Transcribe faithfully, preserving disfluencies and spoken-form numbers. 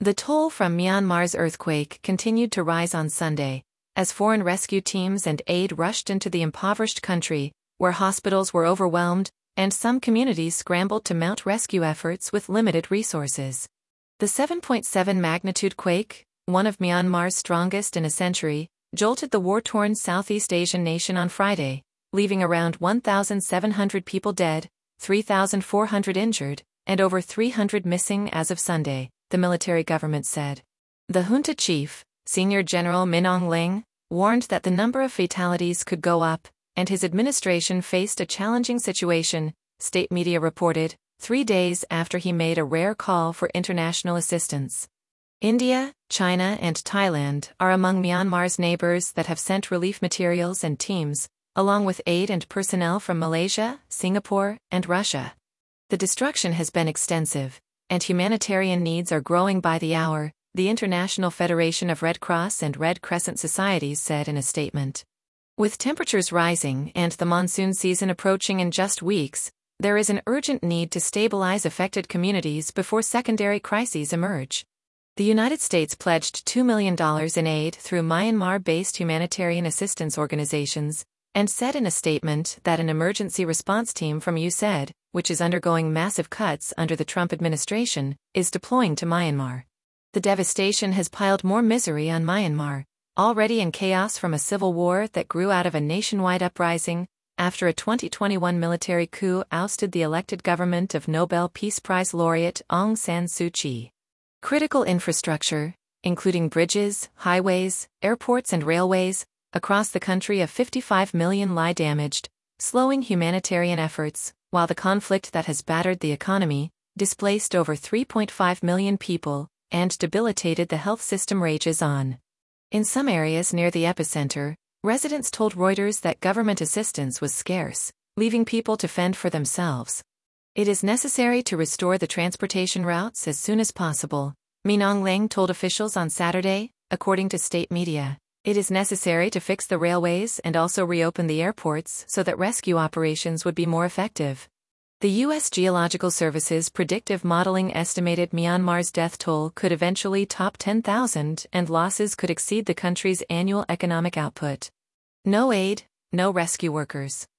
The toll from Myanmar's earthquake continued to rise on Sunday, as foreign rescue teams and aid rushed into the impoverished country, where hospitals were overwhelmed, and some communities scrambled to mount rescue efforts with limited resources. The seven point seven magnitude quake, one of Myanmar's strongest in a century, jolted the war-torn Southeast Asian nation on Friday, leaving around one thousand seven hundred people dead, three thousand four hundred injured, and over three hundred missing as of Sunday, the military government said. The junta chief, Senior General Min Aung Hlaing, warned that the number of fatalities could go up, and his administration faced a challenging situation, state media reported, three days after he made a rare call for international assistance. India, China, and Thailand are among Myanmar's neighbors that have sent relief materials and teams, along with aid and personnel from Malaysia, Singapore, and Russia. The destruction has been extensive, and humanitarian needs are growing by the hour, the International Federation of Red Cross and Red Crescent Societies said in a statement. With temperatures rising and the monsoon season approaching in just weeks, there is an urgent need to stabilize affected communities before secondary crises emerge. The United States pledged two million dollars in aid through Myanmar-based humanitarian assistance organizations, and said in a statement that an emergency response team from U S A I D, which is undergoing massive cuts under the Trump administration, is deploying to Myanmar. The devastation has piled more misery on Myanmar, already in chaos from a civil war that grew out of a nationwide uprising, after a twenty twenty-one military coup ousted the elected government of Nobel Peace Prize laureate Aung San Suu Kyi. Critical infrastructure, including bridges, highways, airports and railways, across the country of fifty-five million lie damaged, slowing humanitarian efforts, while the conflict that has battered the economy, displaced over three point five million people, and debilitated the health system rages on. In some areas near the epicenter, residents told Reuters that government assistance was scarce, leaving people to fend for themselves. It is necessary to restore the transportation routes as soon as possible, Min Aung Hlaing told officials on Saturday, according to state media. It is necessary to fix the railways and also reopen the airports so that rescue operations would be more effective. The U S Geological Service's predictive modeling estimated Myanmar's death toll could eventually top ten thousand and losses could exceed the country's annual economic output. No aid, no rescue workers.